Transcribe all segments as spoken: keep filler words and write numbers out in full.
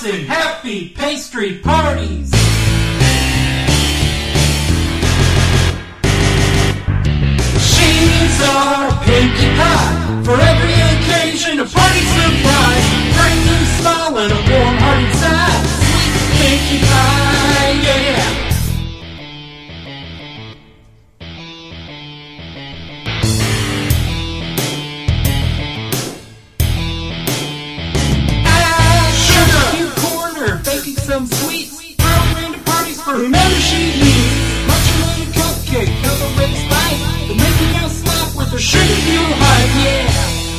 icing, happy pastry parties. She's our Pinkie Pie, for every occasion a party surprise. Bring you a smile and a warm heart inside. Sweet Pinkie Pie, yeah. Baking some sweets, throwing into parties for whomever she needs. Munching on a cupcake, cover with spice, but making us laugh with her sugar fuel hype, yeah.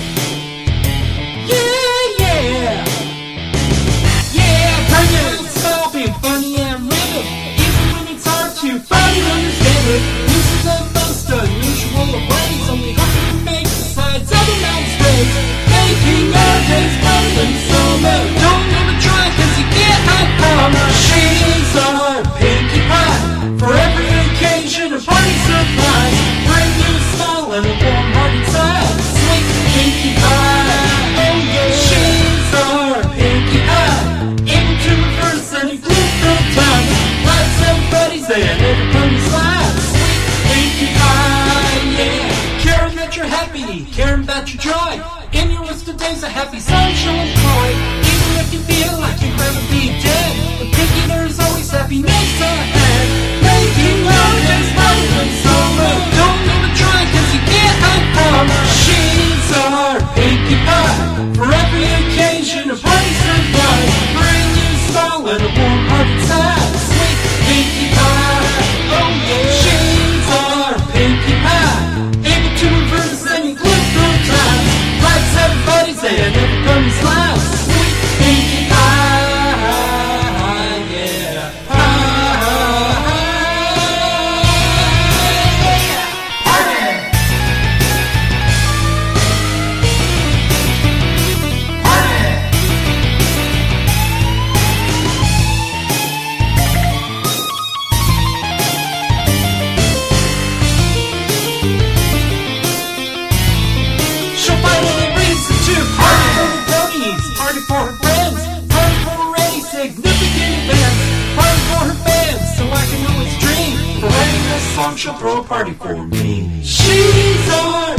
Yeah, yeah. Yeah, bring it, it's all being funny and random, even when it's hard to find and understand it. Using the most unusual of ways, only hoping to make the sides of the mountain straight. Making our days better than summer. Don't ever try, cause you get high from her. She's our Pinkie Pie, for every occasion a party surprise. Bring you a smile and a warm heart inside. Sweet Pinkie Pie, oh yeah. She's our Pinkie Pie, able to reverse any fluid time. Lights everybody's there, everybody's life. Sweet Pinkie Pie, yeah. Caring that you're happy, caring about your joy. In your list of days, a happy social joy. Even if you feel like you'd rather be dead, but thinking there's always happiness ahead. Making our days better than summer. Don't ever try, cause you get high from her. She's our Pinkie Pie, for every occasion a party surprise. Bring you a smile and a warm heart inside. Sweet Pinkie Pie, oh yeah. She's our Pinkie Pie, able to reverse any glue through time. Lights everybody's there and everybody's life. Sweet Pinkie Pie, yeah. Pie, yeah. Party! Party! She'll find any reason to party for her buddies, party for her friends, party for any significant event, party for her fans, so I can always dream. For writing this song, she'll throw a party for me. She's on